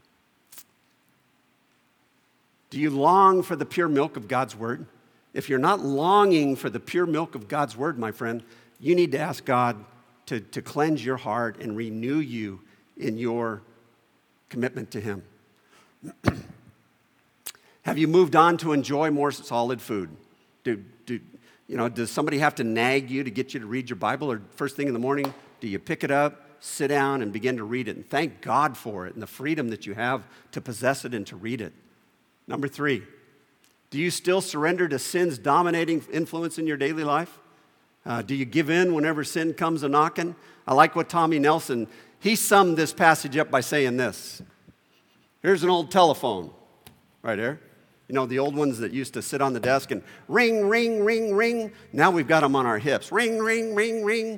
Do you long for the pure milk of God's Word? If you're not longing for the pure milk of God's Word, my friend, you need to ask God to, to cleanse your heart and renew you in your commitment to Him. Have you moved on to enjoy more solid food? Do, do, you know, does somebody have to nag you to get you to read your Bible? Or first thing in the morning, do you pick it up, sit down, and begin to read it? And thank God for it and the freedom that you have to possess it and to read it. Number three, do you still surrender to sin's dominating influence in your daily life? Uh, do you give in whenever sin comes a-knocking? I like what Tommy Nelson, he summed this passage up by saying this. Here's an old telephone right here. You know, the old ones that used to sit on the desk and ring, ring, ring, ring. Now we've got them on our hips. Ring, ring, ring, ring.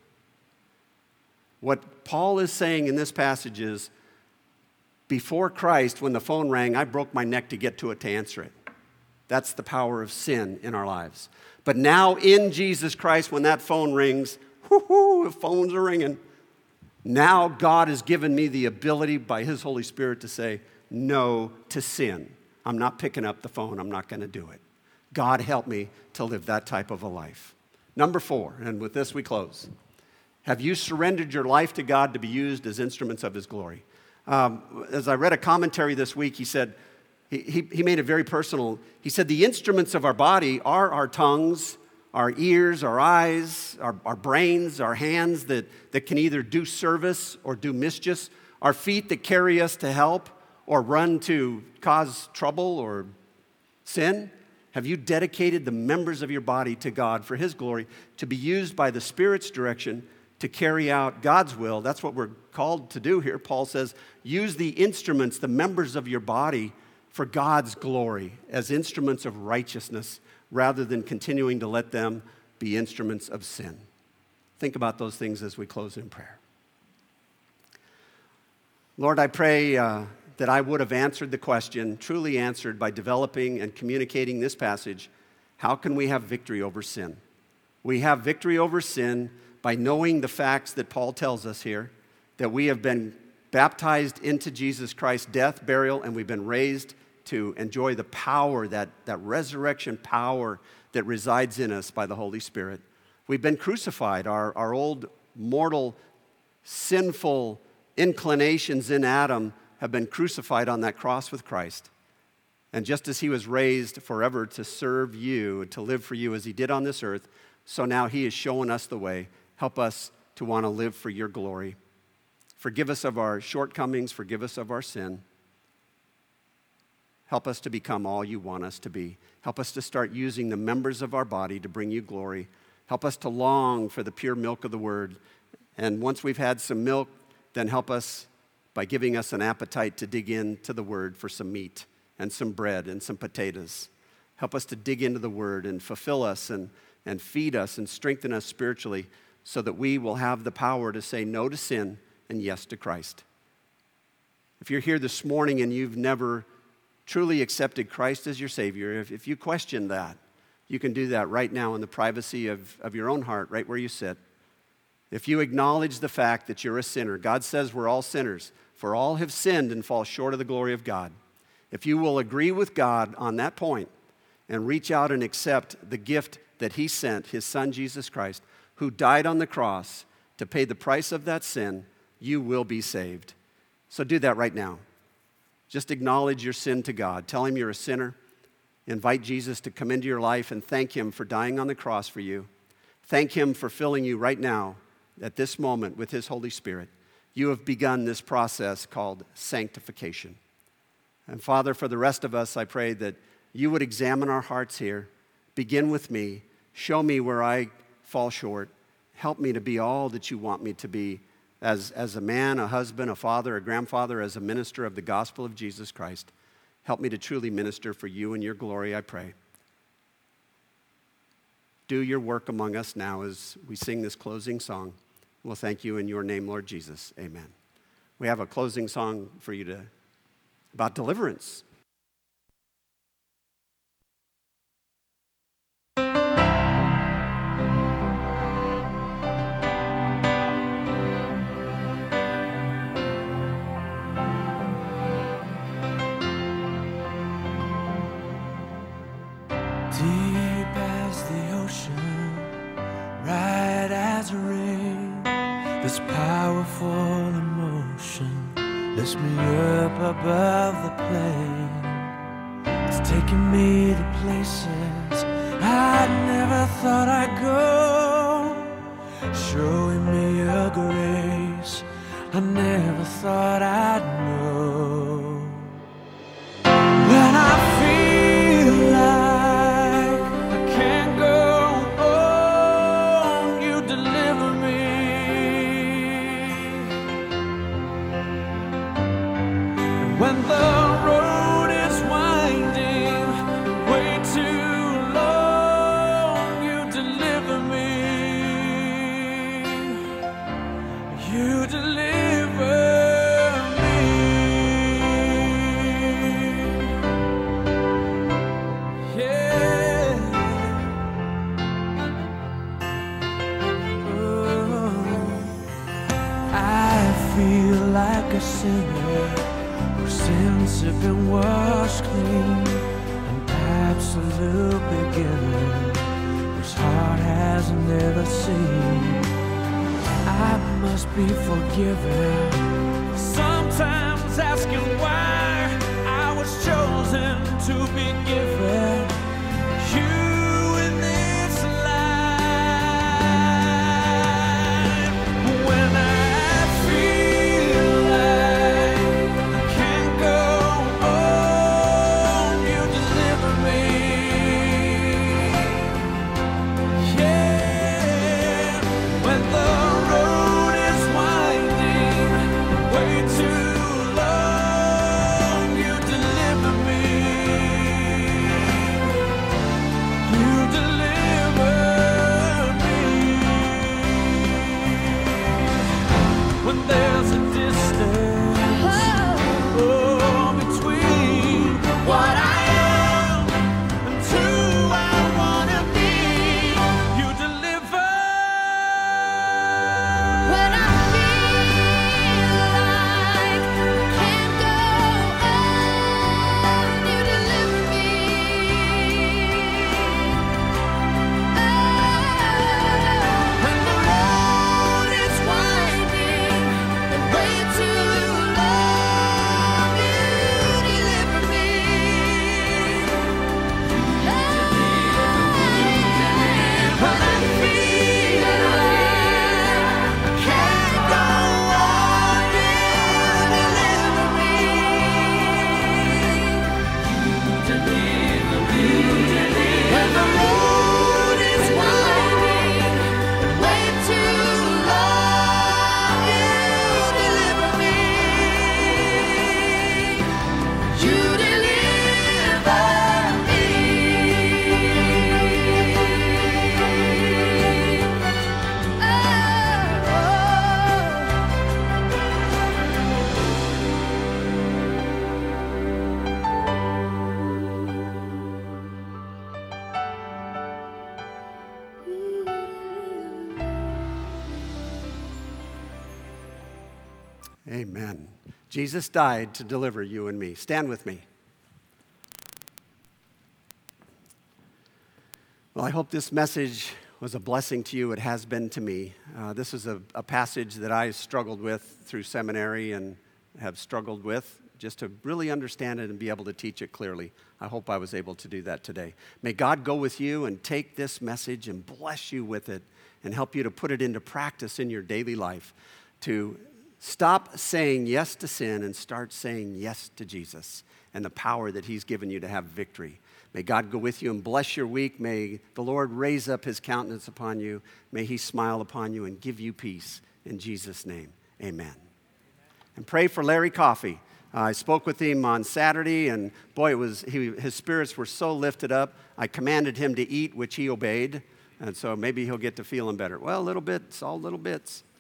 What Paul is saying in this passage is, before Christ, when the phone rang, I broke my neck to get to it to answer it. That's the power of sin in our lives. But now in Jesus Christ, when that phone rings, whoo-hoo, the phones are ringing. Now God has given me the ability by His Holy Spirit to say no to sin. I'm not picking up the phone. I'm not going to do it. God help me to live that type of a life. Number four, and with this we close. Have you surrendered your life to God to be used as instruments of His glory? Um, as I read a commentary this week, he said, he, he, he made it very personal. He said, the instruments of our body are our tongues, our ears, our eyes, our, our brains, our hands that, that can either do service or do mischief, our feet that carry us to help or run to cause trouble or sin. Have you dedicated the members of your body to God for His glory, to be used by the Spirit's direction to carry out God's will? That's what we're called to do here. Paul says, use the instruments, the members of your body, for God's glory as instruments of righteousness rather than continuing to let them be instruments of sin. Think about those things as we close in prayer. Lord, I pray uh, that I would have answered the question, truly answered by developing and communicating this passage. How can we have victory over sin? We have victory over sin by knowing the facts that Paul tells us here, that we have been baptized into Jesus Christ's death, burial, and we've been raised to enjoy the power, that, that resurrection power that resides in us by the Holy Spirit. We've been crucified. Our, our old mortal, sinful inclinations in Adam have been crucified on that cross with Christ. And just as He was raised forever to serve you, to live for you as He did on this earth, so now He is showing us the way. Help us to want to live for your glory. Forgive us of our shortcomings. Forgive us of our sin. Help us to become all you want us to be. Help us to start using the members of our body to bring you glory. Help us to long for the pure milk of the word. And once we've had some milk, then help us by giving us an appetite to dig into the word for some meat and some bread and some potatoes. Help us to dig into the word and fulfill us and, and feed us and strengthen us spiritually so that we will have the power to say no to sin and yes to Christ. If you're here this morning and you've never truly accepted Christ as your Savior, if, if you question that, you can do that right now in the privacy of, of your own heart, right where you sit. If you acknowledge the fact that you're a sinner, God says we're all sinners, for all have sinned and fall short of the glory of God. If you will agree with God on that point and reach out and accept the gift that He sent, His Son, Jesus Christ, who died on the cross to pay the price of that sin, you will be saved. So do that right now. Just acknowledge your sin to God. Tell Him you're a sinner. Invite Jesus to come into your life and thank Him for dying on the cross for you. Thank Him for filling you right now at this moment with His Holy Spirit. You have begun this process called sanctification. And Father, for the rest of us, I pray that you would examine our hearts here. Begin with me. Show me where I fall short. Help me to be all that you want me to be as, as a man, a husband, a father, a grandfather, as a minister of the gospel of Jesus Christ. Help me to truly minister for you and your glory, I pray. Do your work among us now as we sing this closing song. We'll thank you in your name, Lord Jesus. Amen. We have a closing song for you to about deliverance. Deep as the ocean, right as a rain, this powerful emotion lifts me up above the plain. It's taking me to places I never thought I'd go, showing me a grace I never thought I'd know. When I feel like I can't go on, you deliver me. And when the road is winding, way too long, you deliver me. You deliver me. Yeah. Oh. I feel like a sinner whose sins have been washed clean, an absolute beginner whose heart has never seen. I must be forgiven. Sometimes asking why I was chosen to be given you in this life. When I feel like I can't go on, you deliver me. Amen. Jesus died to deliver you and me. Stand with me. Well, I hope this message was a blessing to you. It has been to me. Uh, this is a, a passage that I struggled with through seminary and have struggled with just to really understand it and be able to teach it clearly. I hope I was able to do that today. May God go with you and take this message and bless you with it and help you to put it into practice in your daily life, to stop saying yes to sin and start saying yes to Jesus and the power that he's given you to have victory. May God go with you and bless your week. May the Lord raise up his countenance upon you. May he smile upon you and give you peace. In Jesus' name, amen. And pray for Larry Coffey. Uh, I spoke with him on Saturday, and boy, it was he, his spirits were so lifted up. I commanded him to eat, which he obeyed, and so maybe he'll get to feeling better. Well, little bits, all little bits.